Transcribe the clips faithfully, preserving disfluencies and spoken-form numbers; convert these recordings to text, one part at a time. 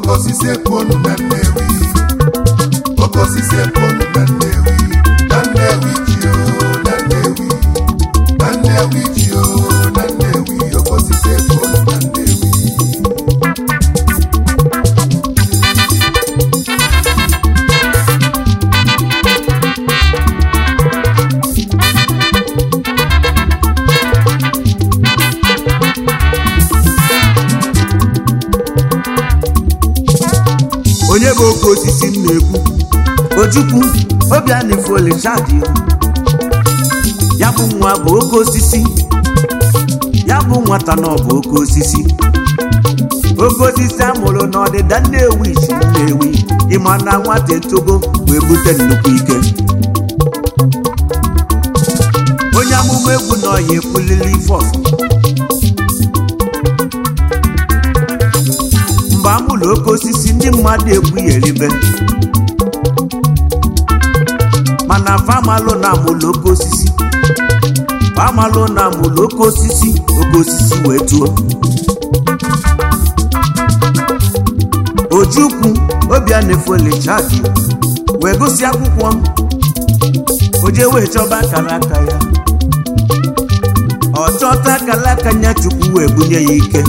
okosisi ekponu na Nnewi okosisi ekponu na Nnewi na Nnewi jio na Nnewi na Nnewi jio na Nnewi okosisi ekponu na Nnewi onye bụ oke osisi m na-ekwu Ojukwu Obianifo Chadi ya bụ nwa bụ oke osisi ya bụ nwata na ọ bụ oke osisi oke osisi amụrụ n'ọdịda Nnewi chi Nnewi ịma na nwata etogo wee bute nnukwu ike onye amụma egwu na ọya ekwulili ife ọfụ mgbe amụrụ oke osisi ndị mmadụ egwu ya eribe mana famalụ na amụrụ oke osisi famalụ na amụrụ oke osisi oke osisi wee tuo Ojukwu Obianifo Chadi wee gosi akwụkwọ o jee wee chọba akara aka ya ọ chọta akara aka ya Chukwu wee bunye ya ike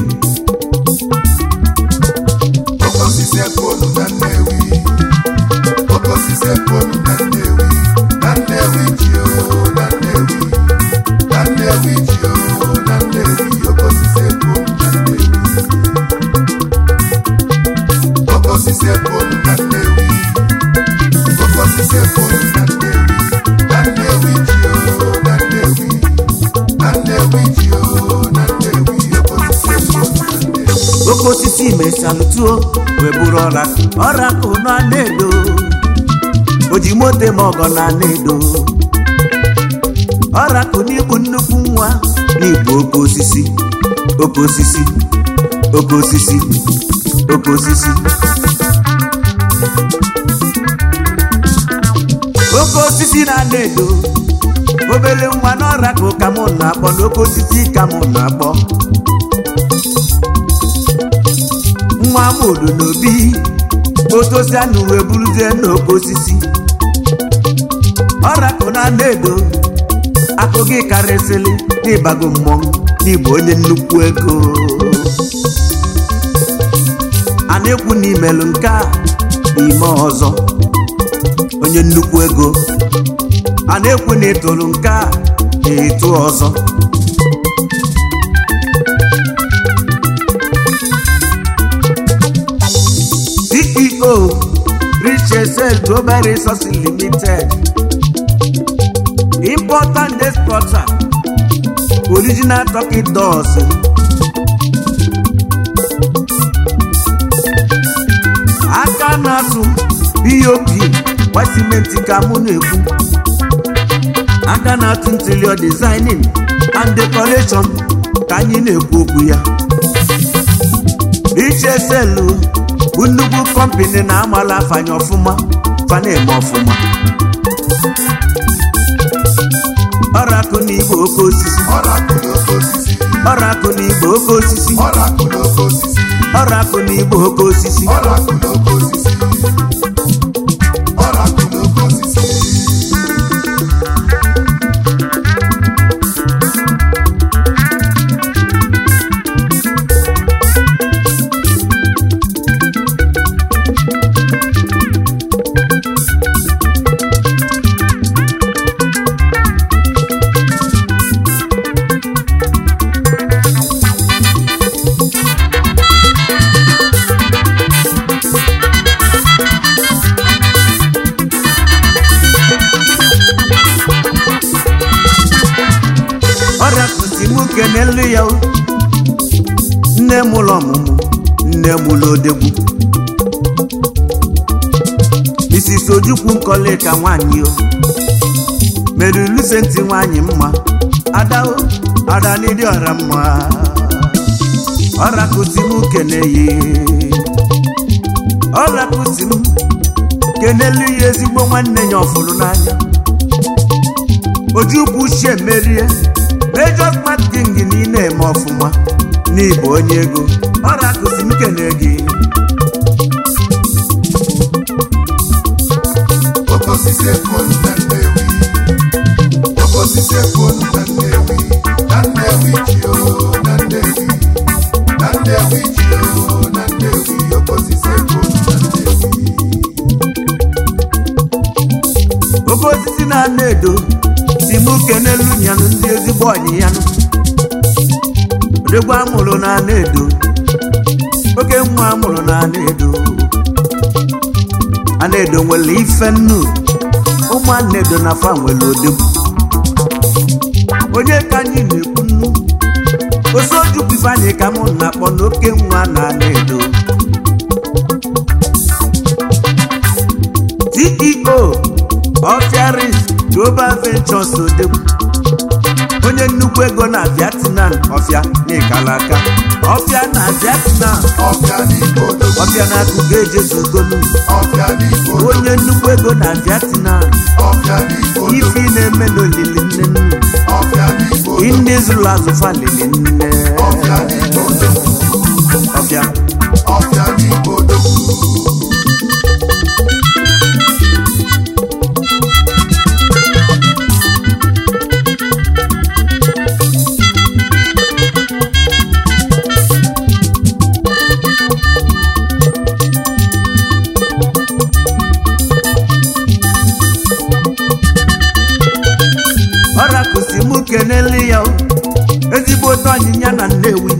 okosisi ekponu na Nnewi okosisi ekponu na Nnewi na Nnewi jio na Nnewi na Nnewi jio na Nnewi okosisi ekponu na Nnewi okosisi ekponu na Nnewi okosisi ekponu na Nnewi na Nnewi jio na Nnewi na Nnewi jio na Nnewi okosisi ekponu na Nnewi oke osisi mesalụtuo wee bụrụ ọra ọra kụ na na-edo o ji moto ma ọgọ na na-edo ọra kụ n'igbu nnukwu nwa n'igbu oke osisi oke osisi oke osisi oke osisi oke osisi na na-edo obere nwa n'ọra kụ ka mụ na-akpọ n'oke osisi ka mụ na-akpọ nwa amụrụ n'obi otosi anụ wee buruzie n'oke osisi ọrakụ na na-edo akụ gị karịsịrị n'ịbago mmọnwụ n'ịbụ onye nnukwu ego a na-ekwu n'imelụ nke a ime ọzọ onye nnukwu ego a na-ekwu na ịtụrụ nke a na-etu ọzọ C E O Richesel Global Resources Limited Important Exporter Original Turkey Doors aka na-atụ B O P kwa simenti ka mụ na-ekwu aka na-atụ interior designing and decoration ka anyị na-ekwu okwu ya Richesel bụ nnukwu kọmpini na-amala afanye ọfụma fana eme ọfụma ọrakụ na igbo oke osisi ọrakụ n'oke osisi ọrakụ na igbo oke osisi ọrakụ n'oke osisi ọrakụ na igbo oke osisi ọrakụ n'oke osisi ọrakụ n'oke osisi n'elu ya nne m ụlọ ọmụmụ nne m ụlọ odegwu Missus Ojukwu Nkole ka nwanyị o mere Lucenti nwanyị mma ada o ada n'ịdị ọra mma ọra kụzi m keneyi ọra kụzi m kenelu ya ezigbo nwanne ya ọfụrụ n'anya Ojukwu shie merie Major Smart King ni na-eme ọfụma n'Igbo onye ego ọra kụzi m kene gị osisi efonu na Nnewi oke osisi efonu na Nnewi na Nnewi ji o na Nnewi na Nnewi ji o na Nnewi oke osisi efonu na Nnewi oke osisi na Nnedo si mụ kenelu nyanụ ndị ezigbo ọnyị yanụ odegwu amụrụ na Nnedo oke nwa amụrụ na Nnedo Nnedo nwere ife nnu ụmụ Nnedo na fa nwere odegwu onye ka anyị na-ekwu nnu Osojukwu Ifeanyị ka mụ na-akpọ n'oke nwa na Nnedo C E O Ofiaris Global Ventures odegwu onye nnukwu ego na Vietnam ọfịa n'ịkalaka ọfịa na Vietnam ọfịa na akụkọ ejezugolu onye nnukwu ego na Vietnam ife na-eme n'olili nne nnu ndị zụrụ azụ falili nne ọfịa keneli ya ezigbo otu ọnyịnya na Nnewi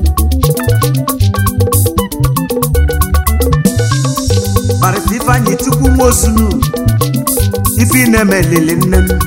Barịsta Ifeanyị Chukwu Nwosunu ife na-eme lili nne m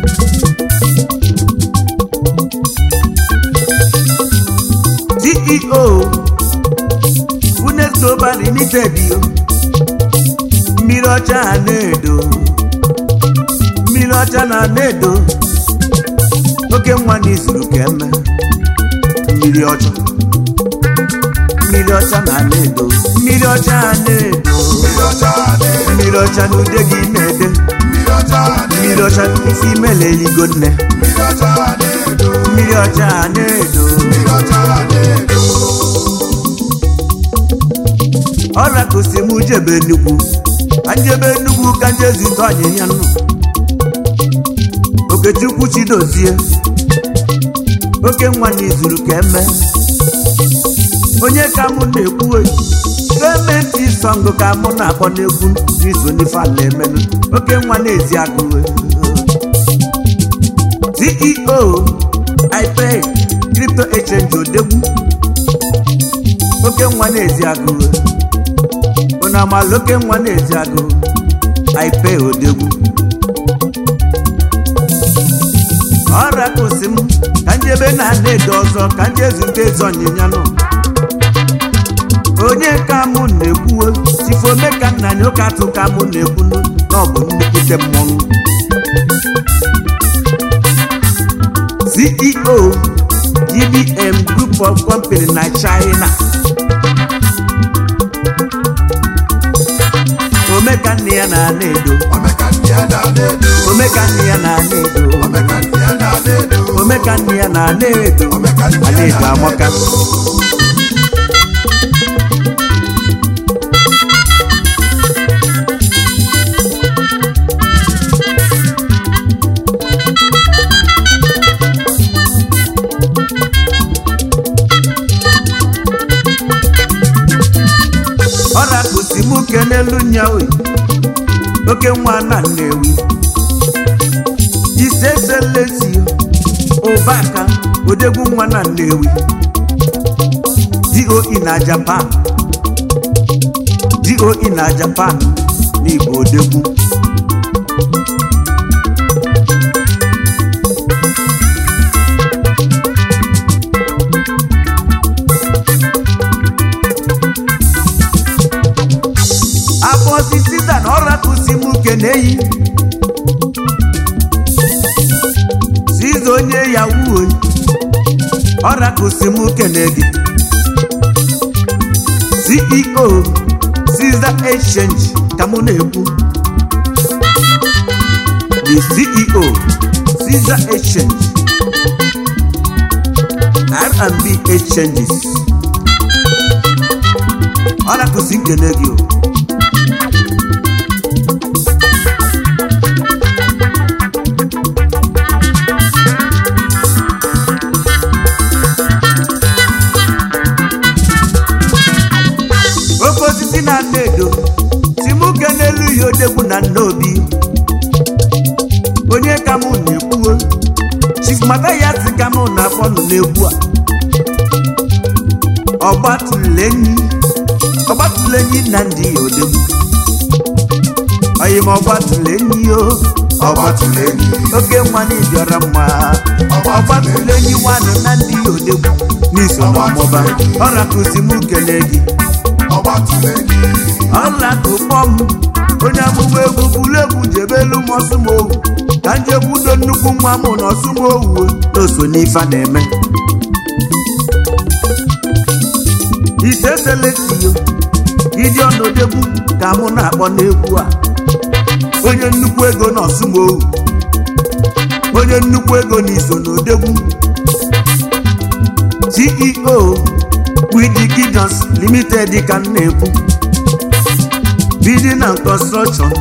C E O Unes Global Limited yo mmiri ọcha na Nnedo mmiri ọcha na Nnedo oke nwa n'izuru ka eme mmiri ọcha mmiri ọcha na Nnedo mmiri ọcha na Nnedo mmiri ọcha na ude gị na-ede mmiri ọcha isi imele eligo nne mmiri ọcha na Nnedo ọra kosi m jebe Enugu ka njebe Enugu ka nje zute ọnyịnya nnu Okechukwu Chidozie oke nwa n'izuru ka eme onye ka mụ na-ekwu gọọmenti sọngụ ka mụ na-akpọ n'egwu n'iso n'ife na-emenụ oke nwa na-ezi agụwe C E O iPay Crypto Exchange odegwu oke nwa na-ezi agụwe ụna amala oke nwa na-ezi agụwe iPay odegwu ọra kwụsị m ka njebe na Nnedo ọzọ ka nje zute eze ọnyịnya nọ onye ka mụ na-ekwu Chifome ka nna anyị ụka atụ ka mụ na-ekwu n'ọbụ nnukwute mmọnwụ C E O G B M Group of Company na China omeka nne ya na Nnedo omeka nne ya na Nnedo omeka nne ya na Nnedo Nnedo amaka ọra kụsi mụ kenelu nyawe oke nwa na Nnewi ise selesi ụbaka odegwu nwa na Nnewi D O E na Japan D O E na Japan n'Igbo odegwu afọ osisi da na ọra kụsi mụ keneyi onye yahoo ọra kụsi mụ kene gị C E O Caesar Exchange ka mụ na-ekwu the C E O Caesar Exchange R and B Exchanges ọra kụsi kene gị na Nnedo Timuke n'elu ya odegwu na Nnobi onye ka mụ na-ekwuo Chief Mathias ka mụ na-akpọnụ n'egwu a ọgbatụlenyi ọgbatụlenyi na ndị odegwu oyi ma ọgbatụlenyi o ọgbatụlenyi oke nwa n'ịbịara mma ọgbatụlenyi nwanụ na ndị odegwu n'iso n'ọmụba ọra kụzi m kele gị ọgbatụlenyi ọla kụkpọ m onye amụma egwu bụrụ egwu jebelu m ọsụmowu ka njebudo nnukwu nwa m na ọsụmowu n'oso n'ife na-eme ite seletiyo iji ọnọdegwu ka mụ na-akpọ n'egwu a onye nnukwu ego na ọsụmowu onye nnukwu ego na iso n'odegwu C E O Widi Gideons Limited ka m na-ekwu Building and construction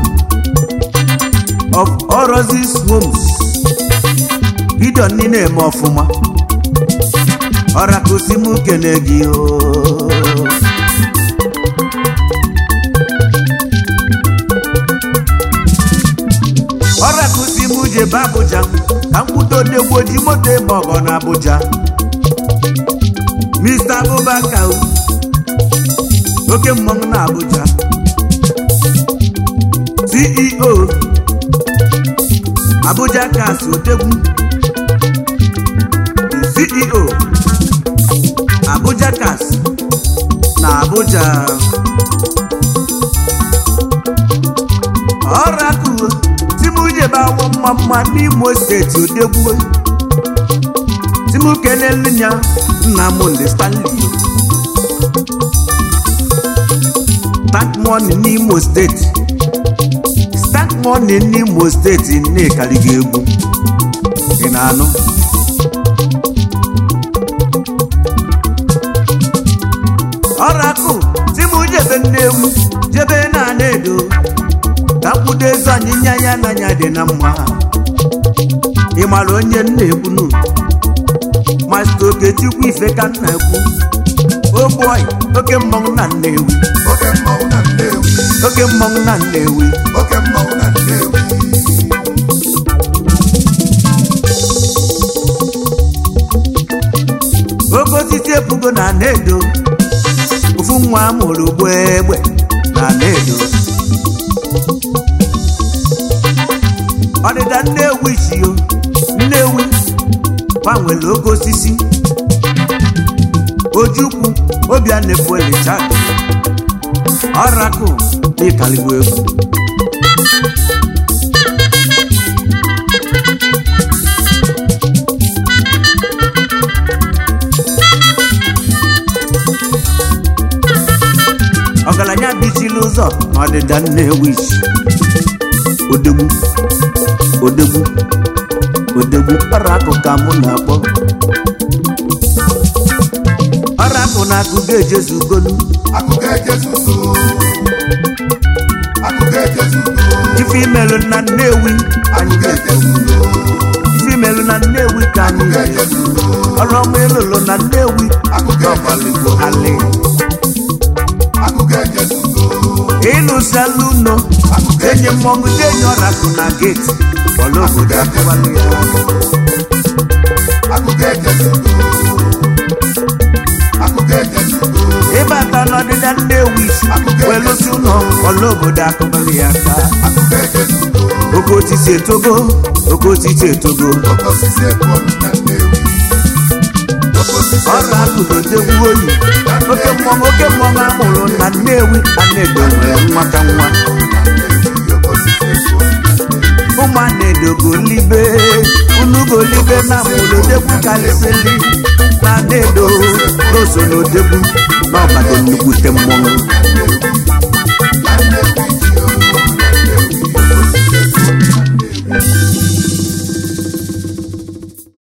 of Orozis Homes Gideon ni na-eme ọfụma ọra kụsi m kene gị o ọra kụsi m jebe Abuja ka mkwudo odegwu oji moto ebe ọgọ na Abuja Mister Abubakar oke mmọnwụ na Abuja C E O Abuja Gas Odegwu C E O Abuja Gas na Abuja ọrakụ Timujebe awọ mma mma n'Imo steeti Odegwu Timuke n'elinya Nnamdi Stanley Thank money n'Imo steeti Thank money n'Imo steeti na-ekaliga egwu ị na-anụ ọrakụ Timujebe Nnewi jebe na Nnedo ka kwudo eze anyịnya ya n'anya dị na mma ị mara onye nna-ekwunu Master Okechukwu ife ka nna-ekwu oh boy oke mmọnwụ na Nnewi oke mmọnwụ na Nnewi oke mmọnwụ na Nnewi oke mmọnwụ na Nnewi oke osisi epugo na Nnedo ofu nwa amụrụ ugbo egbe na Nnedo ọdịda Nnewi chio Nnewi gbanwere oke osisi Ojukwu Obianọ Richard ọrakụ n'ịkaligbo egwu ọgaranya bichiri ụzọ n'ọdịda Nnewi Odegwu Odegwu Odegwu ọrakụ ka mụ na-akpọ ọrakụ na akụga ejezugolu akụga ejezugo akụga ejezugo ife imelụ na Nnewi akụga ejezugo ife imelụ na Nnewi ka anyị akụga ejezugo ọrụ ọma ịlụlụ na Nnewi akụga ejezugo alị akụga ejezugo ịlụsalụ uno enye mmọnwụ dị enye ọrakụ na geti ọla obodo akụwalụ ya akụga ejezugo akụga ejezugo ịbata n'ọdịda Nnewi welụsi ụlọ ọla obodo akụbalụ ya aka akụga ejezugo oke osisi etogo oke osisi etogo oke osisi ekwolu na Nnewi oke osisi ọrụ akụ na Odegwu oyi oke mmọnwụ oke mmọnwụ amụrụ na Nnewi a na-edo nwere nwa ka nwa oke osisi ekwolu ụmụ Nnedo golibe unu golibe na mụrụ Odegwu karịsịrị na Nnedo n'oso na Odegwu n'ọbado nnukwute mmọnwụ